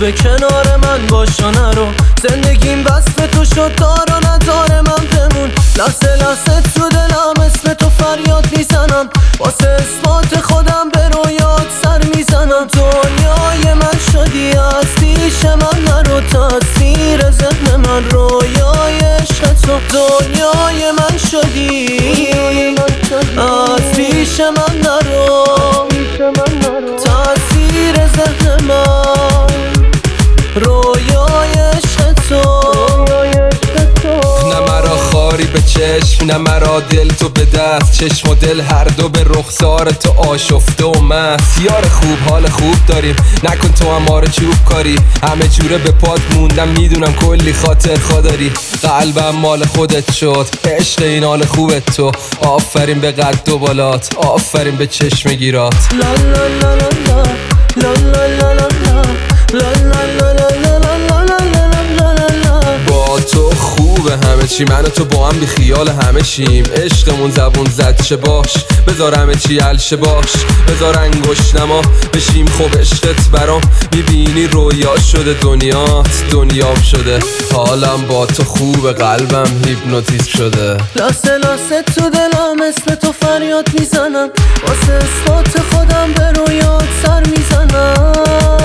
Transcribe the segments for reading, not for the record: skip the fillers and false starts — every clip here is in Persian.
به کنار من باشا نرو، زندگیم بس به تو شد دار و نداره من بمون. لحظه لحظه تو دلم اسم تو فریاد میزنم، واسه اثبات خودم به رویات سر میزنم. دنیای من شدی از پیش من نرو، تصویر ذهن من رویای عشق تو. دنیای من شدی از پیش من نرو، تصویر ذهن من رویای عشق تو. نه مرا خاری به چشم، نه مرا دل تو به دست، چشم و دل هر دو به رخسار تو آشفته و مست. یار خوب حال خوب داریم، نکن تو هم ما رو چوب کاری. همه جوره به پات موندم، میدونم کلی خاطر خداری. قلبم مال خودت شد، عشق این حال خوبت تو. آفرین به قد و بالات، آفرین به چشم گیرات. لا لا لا لا لا لا لا لا با تو خوبه همه چی، من و تو با هم بی خیال همه شیم. عشقمون زبون زد شه باش، بذار همه چی حل شه باش. بذار انگشت نما بشیم خب عشقت برام. میبینی رویا شده دنیام شده. حالم با تو خوبه، قلبم هیپنوتیزم شده. لحظه لحظه تو دلم اسم تو فریاد میزنم، واسه اثبات خودم به رویات سر میزنم.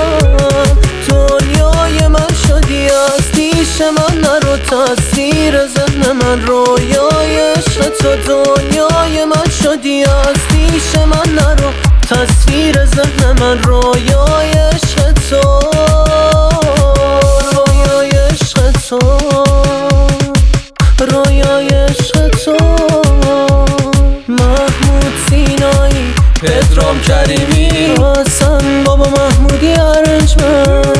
دنیای من شدی از پیش من نرو، تصویر ذهن من رویای عشق تو. دنیای من شدی از پیش من نرو، تصویر ذهن من رویای عشق تو. رویای عشق تو، رویای عشق تو. محمود سینایی، پدرام کریمی، حسن بابا محمودی ارنجمنت.